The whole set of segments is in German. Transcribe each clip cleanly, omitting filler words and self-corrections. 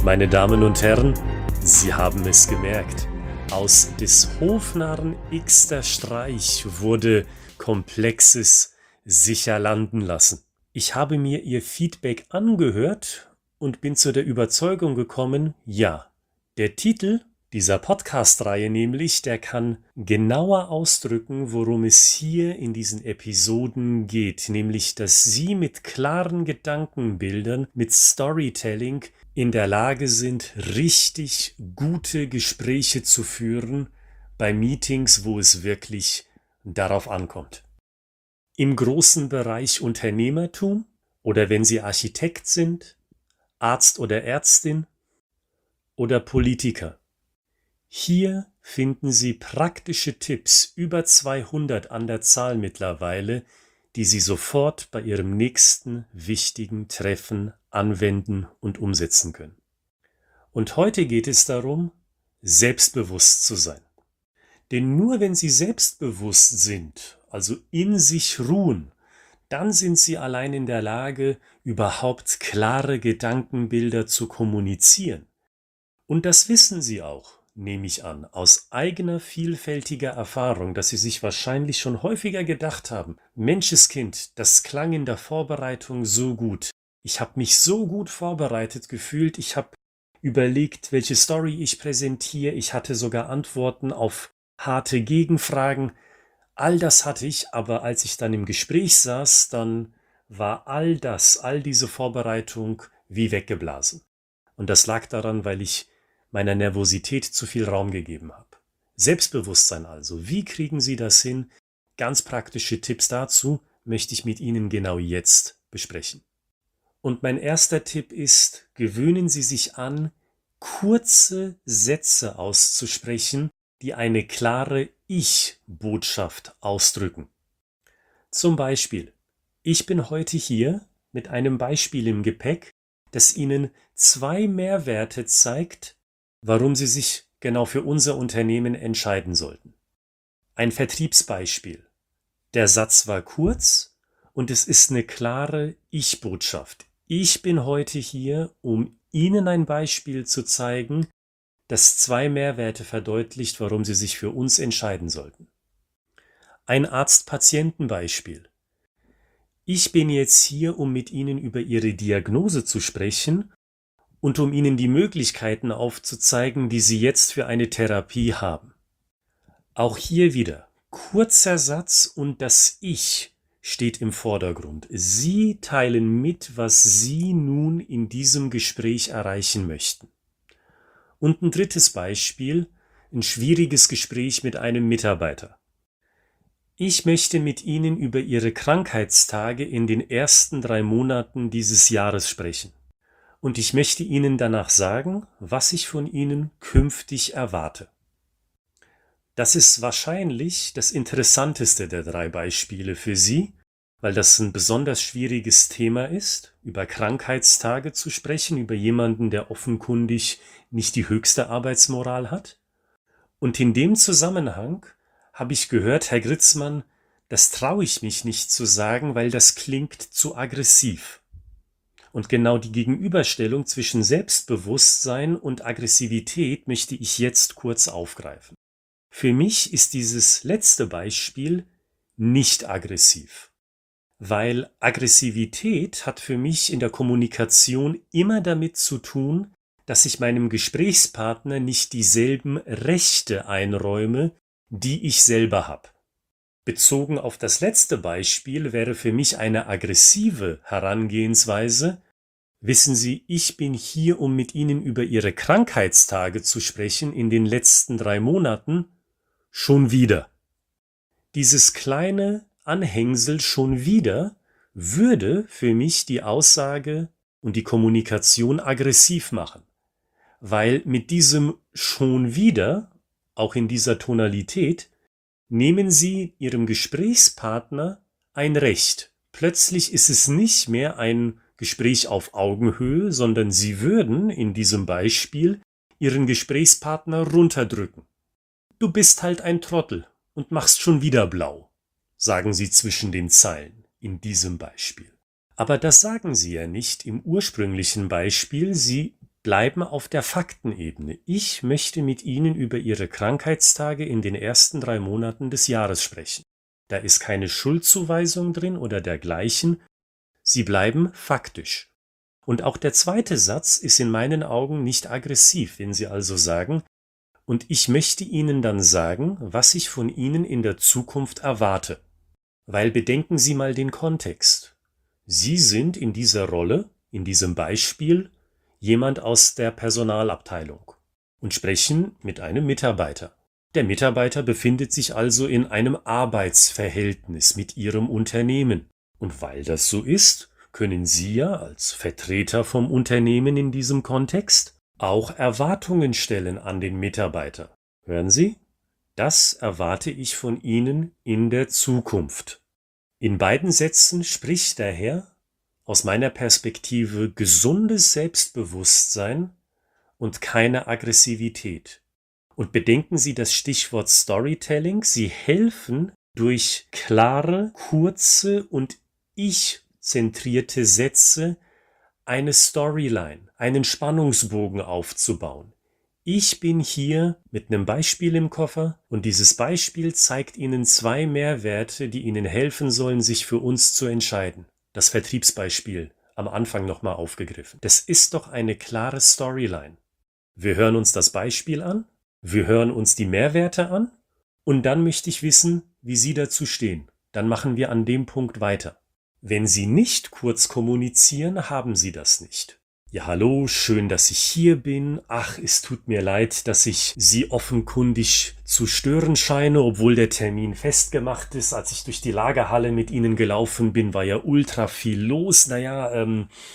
Meine Damen und Herren, Sie haben es gemerkt. Aus des Hofnarren x-ter Streich wurde Komplexes sicher landen lassen. Ich habe mir Ihr Feedback angehört und bin zu der Überzeugung gekommen, ja, der Titel dieser Podcast-Reihe nämlich, der kann genauer ausdrücken, worum es hier in diesen Episoden geht, nämlich, dass Sie mit klaren Gedankenbildern, mit Storytelling in der Lage sind, richtig gute Gespräche zu führen bei Meetings, wo es wirklich darauf ankommt. Im großen Bereich Unternehmertum oder wenn Sie Architekt sind, Arzt oder Ärztin oder Politiker. Hier finden Sie praktische Tipps, über 200 an der Zahl mittlerweile, die Sie sofort bei Ihrem nächsten wichtigen Treffen anwenden und umsetzen können. Und heute geht es darum, selbstbewusst zu sein. Denn nur wenn Sie selbstbewusst sind, also in sich ruhen, dann sind Sie allein in der Lage, überhaupt klare Gedankenbilder zu kommunizieren. Und das wissen Sie auch, nehme ich an, aus eigener vielfältiger Erfahrung, dass Sie sich wahrscheinlich schon häufiger gedacht haben, Menscheskind, das klang in der Vorbereitung so gut. Ich habe mich so gut vorbereitet gefühlt, ich habe überlegt, welche Story ich präsentiere, ich hatte sogar Antworten auf harte Gegenfragen. All das hatte ich, aber als ich dann im Gespräch saß, dann war all diese Vorbereitung wie weggeblasen. Und das lag daran, weil ich meiner Nervosität zu viel Raum gegeben habe. Selbstbewusstsein also. Wie kriegen Sie das hin? Ganz praktische Tipps dazu möchte ich mit Ihnen genau jetzt besprechen. Und mein erster Tipp ist, gewöhnen Sie sich an, kurze Sätze auszusprechen, die eine klare Ich-Botschaft ausdrücken. Zum Beispiel, ich bin heute hier mit einem Beispiel im Gepäck, das Ihnen 2 Mehrwerte zeigt, warum Sie sich genau für unser Unternehmen entscheiden sollten. Ein Vertriebsbeispiel. Der Satz war kurz und es ist eine klare Ich-Botschaft. Ich bin heute hier, um Ihnen ein Beispiel zu zeigen, das 2 Mehrwerte verdeutlicht, warum Sie sich für uns entscheiden sollten. Ein Arzt-Patienten-Beispiel. Ich bin jetzt hier, um mit Ihnen über Ihre Diagnose zu sprechen und um Ihnen die Möglichkeiten aufzuzeigen, die Sie jetzt für eine Therapie haben. Auch hier wieder, kurzer Satz und das Ich steht im Vordergrund. Sie teilen mit, was Sie nun in diesem Gespräch erreichen möchten. Und ein drittes Beispiel, ein schwieriges Gespräch mit einem Mitarbeiter. Ich möchte mit Ihnen über Ihre Krankheitstage in den ersten 3 Monaten dieses Jahres sprechen. Und ich möchte Ihnen danach sagen, was ich von Ihnen künftig erwarte. Das ist wahrscheinlich das interessanteste der 3 Beispiele für Sie, weil das ein besonders schwieriges Thema ist, über Krankheitstage zu sprechen, über jemanden, der offenkundig nicht die höchste Arbeitsmoral hat. Und in dem Zusammenhang habe ich gehört, Herr Gritzmann, das traue ich mich nicht zu sagen, weil das klingt zu aggressiv. Und genau die Gegenüberstellung zwischen Selbstbewusstsein und Aggressivität möchte ich jetzt kurz aufgreifen. Für mich ist dieses letzte Beispiel nicht aggressiv, weil Aggressivität hat für mich in der Kommunikation immer damit zu tun, dass ich meinem Gesprächspartner nicht dieselben Rechte einräume, die ich selber habe. Bezogen auf das letzte Beispiel wäre für mich eine aggressive Herangehensweise: Wissen Sie, ich bin hier, um mit Ihnen über Ihre Krankheitstage zu sprechen in den letzten 3 Monaten. Schon wieder. Dieses kleine Anhängsel schon wieder würde für mich die Aussage und die Kommunikation aggressiv machen. Weil mit diesem schon wieder, auch in dieser Tonalität, nehmen Sie Ihrem Gesprächspartner ein Recht. Plötzlich ist es nicht mehr ein Gespräch auf Augenhöhe, sondern Sie würden in diesem Beispiel Ihren Gesprächspartner runterdrücken. Du bist halt ein Trottel und machst schon wieder blau, sagen Sie zwischen den Zeilen in diesem Beispiel. Aber das sagen Sie ja nicht im ursprünglichen Beispiel. Sie bleiben auf der Faktenebene. Ich möchte mit Ihnen über Ihre Krankheitstage in den ersten 3 Monaten des Jahres sprechen. Da ist keine Schuldzuweisung drin oder dergleichen. Sie bleiben faktisch. Und auch der zweite Satz ist in meinen Augen nicht aggressiv, wenn Sie also sagen, und ich möchte Ihnen dann sagen, was ich von Ihnen in der Zukunft erwarte. Weil bedenken Sie mal den Kontext. Sie sind in dieser Rolle, in diesem Beispiel, jemand aus der Personalabteilung und sprechen mit einem Mitarbeiter. Der Mitarbeiter befindet sich also in einem Arbeitsverhältnis mit Ihrem Unternehmen. Und weil das so ist, können Sie ja als Vertreter vom Unternehmen in diesem Kontext auch Erwartungen stellen an den Mitarbeiter. Hören Sie? Das erwarte ich von Ihnen in der Zukunft. In beiden Sätzen spricht daher aus meiner Perspektive gesundes Selbstbewusstsein und keine Aggressivität. Und bedenken Sie das Stichwort Storytelling. Sie helfen durch klare, kurze und ich-zentrierte Sätze eine Storyline, einen Spannungsbogen aufzubauen. Ich bin hier mit einem Beispiel im Koffer und dieses Beispiel zeigt Ihnen 2 Mehrwerte, die Ihnen helfen sollen, sich für uns zu entscheiden. Das Vertriebsbeispiel am Anfang nochmal aufgegriffen. Das ist doch eine klare Storyline. Wir hören uns das Beispiel an, wir hören uns die Mehrwerte an und dann möchte ich wissen, wie Sie dazu stehen. Dann machen wir an dem Punkt weiter. Wenn Sie nicht kurz kommunizieren, haben Sie das nicht. Ja, hallo, schön, dass ich hier bin. Ach, es tut mir leid, dass ich Sie offenkundig zu stören scheine, obwohl der Termin festgemacht ist. Als ich durch die Lagerhalle mit Ihnen gelaufen bin, war ja ultra viel los. Naja,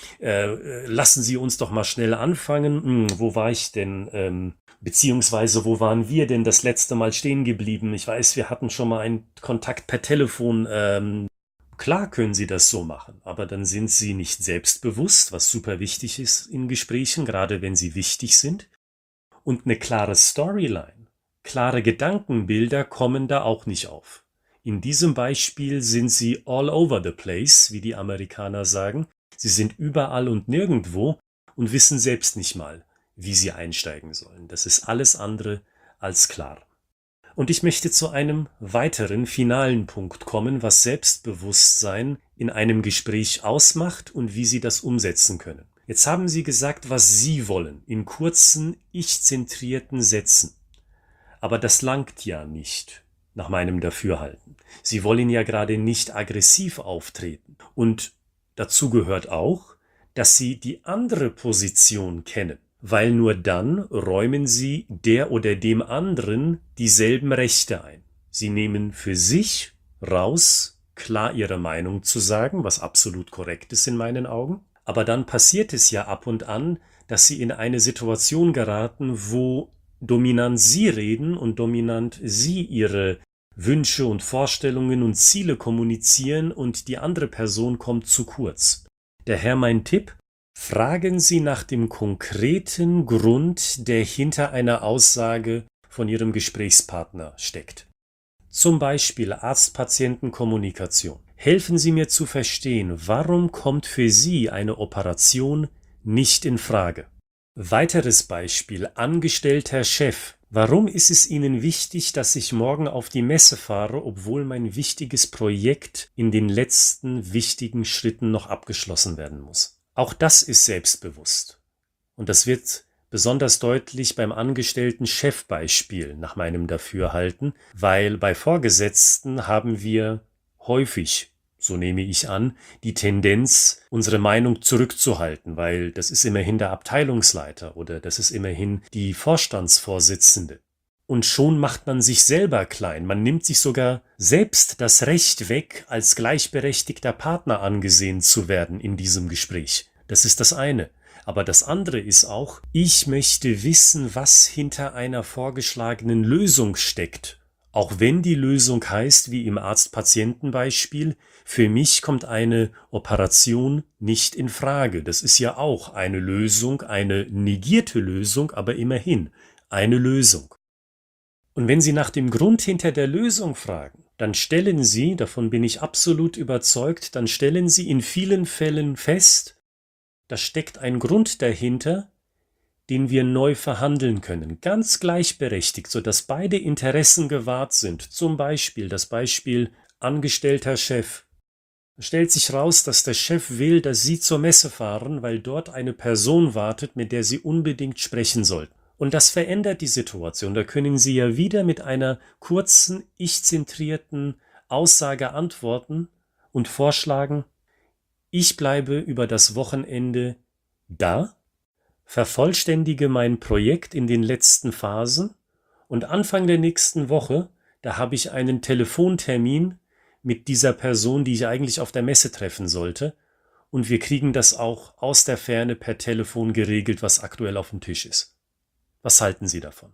lassen Sie uns doch mal schnell anfangen. Wo war ich denn? Beziehungsweise, wo waren wir denn das letzte Mal stehen geblieben? Ich weiß, wir hatten schon mal einen Kontakt per Telefon. Klar können Sie das so machen, aber dann sind Sie nicht selbstbewusst, was super wichtig ist in Gesprächen, gerade wenn sie wichtig sind. Und eine klare Storyline, klare Gedankenbilder kommen da auch nicht auf. In diesem Beispiel sind Sie all over the place, wie die Amerikaner sagen. Sie sind überall und nirgendwo und wissen selbst nicht mal, wie Sie einsteigen sollen. Das ist alles andere als klar. Und ich möchte zu einem weiteren finalen Punkt kommen, was Selbstbewusstsein in einem Gespräch ausmacht und wie Sie das umsetzen können. Jetzt haben Sie gesagt, was Sie wollen, in kurzen, ich-zentrierten Sätzen. Aber das langt ja nicht, nach meinem Dafürhalten. Sie wollen ja gerade nicht aggressiv auftreten. Und dazu gehört auch, dass Sie die andere Position kennen. Weil nur dann räumen Sie der oder dem anderen dieselben Rechte ein. Sie nehmen für sich raus, klar Ihre Meinung zu sagen, was absolut korrekt ist in meinen Augen. Aber dann passiert es ja ab und an, dass Sie in eine Situation geraten, wo dominant Sie reden und dominant Sie Ihre Wünsche und Vorstellungen und Ziele kommunizieren und die andere Person kommt zu kurz. Daher mein Tipp: Fragen Sie nach dem konkreten Grund, der hinter einer Aussage von Ihrem Gesprächspartner steckt. Zum Beispiel Arzt-Patienten-Kommunikation. Helfen Sie mir zu verstehen, warum kommt für Sie eine Operation nicht in Frage? Weiteres Beispiel, angestellter Chef. Warum ist es Ihnen wichtig, dass ich morgen auf die Messe fahre, obwohl mein wichtiges Projekt in den letzten wichtigen Schritten noch abgeschlossen werden muss? Auch das ist selbstbewusst. Und das wird besonders deutlich beim angestellten Chefbeispiel nach meinem Dafürhalten, weil bei Vorgesetzten haben wir häufig, so nehme ich an, die Tendenz, unsere Meinung zurückzuhalten, weil das ist immerhin der Abteilungsleiter oder das ist immerhin die Vorstandsvorsitzende. Und schon macht man sich selber klein. Man nimmt sich sogar selbst das Recht weg, als gleichberechtigter Partner angesehen zu werden in diesem Gespräch. Das ist das eine. Aber das andere ist auch, ich möchte wissen, was hinter einer vorgeschlagenen Lösung steckt. Auch wenn die Lösung heißt, wie im Arzt-Patienten-Beispiel, für mich kommt eine Operation nicht in Frage. Das ist ja auch eine Lösung, eine negierte Lösung, aber immerhin eine Lösung. Und wenn Sie nach dem Grund hinter der Lösung fragen, dann stellen Sie, davon bin ich absolut überzeugt, dann stellen Sie in vielen Fällen fest, da steckt ein Grund dahinter, den wir neu verhandeln können, ganz gleichberechtigt, sodass beide Interessen gewahrt sind. Zum Beispiel das Beispiel angestellter Chef. Es stellt sich raus, dass der Chef will, dass Sie zur Messe fahren, weil dort eine Person wartet, mit der Sie unbedingt sprechen sollten. Und das verändert die Situation. Da können Sie ja wieder mit einer kurzen, ich-zentrierten Aussage antworten und vorschlagen, ich bleibe über das Wochenende da, vervollständige mein Projekt in den letzten Phasen und Anfang der nächsten Woche, da habe ich einen Telefontermin mit dieser Person, die ich eigentlich auf der Messe treffen sollte, und wir kriegen das auch aus der Ferne per Telefon geregelt, was aktuell auf dem Tisch ist. Was halten Sie davon?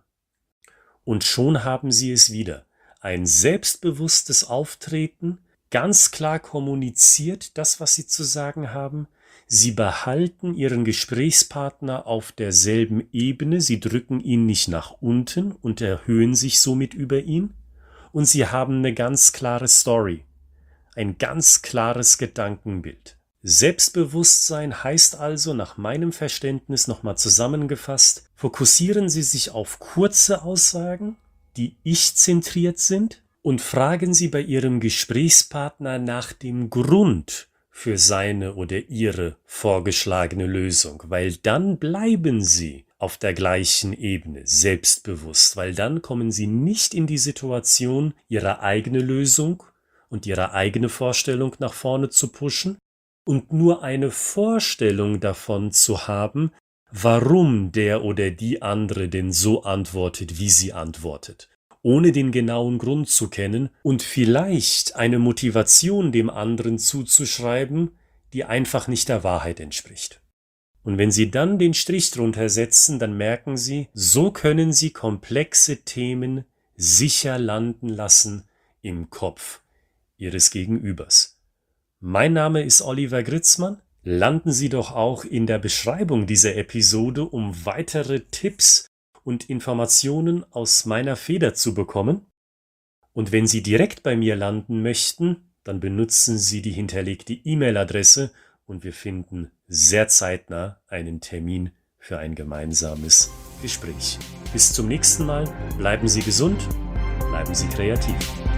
Und schon haben Sie es wieder. Ein selbstbewusstes Auftreten, ganz klar kommuniziert das, was Sie zu sagen haben. Sie behalten Ihren Gesprächspartner auf derselben Ebene, Sie drücken ihn nicht nach unten und erhöhen sich somit über ihn. Und Sie haben eine ganz klare Story, ein ganz klares Gedankenbild. Selbstbewusstsein heißt also nach meinem Verständnis nochmal zusammengefasst, fokussieren Sie sich auf kurze Aussagen, die ich-zentriert sind, und fragen Sie bei Ihrem Gesprächspartner nach dem Grund für seine oder ihre vorgeschlagene Lösung, weil dann bleiben Sie auf der gleichen Ebene, selbstbewusst, weil dann kommen Sie nicht in die Situation, Ihre eigene Lösung und Ihre eigene Vorstellung nach vorne zu pushen, und nur eine Vorstellung davon zu haben, warum der oder die andere denn so antwortet, wie sie antwortet, ohne den genauen Grund zu kennen und vielleicht eine Motivation dem anderen zuzuschreiben, die einfach nicht der Wahrheit entspricht. Und wenn Sie dann den Strich drunter setzen, dann merken Sie, so können Sie komplexe Themen sicher landen lassen im Kopf Ihres Gegenübers. Mein Name ist Oliver Gritzmann. Landen Sie doch auch in der Beschreibung dieser Episode, um weitere Tipps und Informationen aus meiner Feder zu bekommen. Und wenn Sie direkt bei mir landen möchten, dann benutzen Sie die hinterlegte E-Mail-Adresse und wir finden sehr zeitnah einen Termin für ein gemeinsames Gespräch. Bis zum nächsten Mal. Bleiben Sie gesund, bleiben Sie kreativ.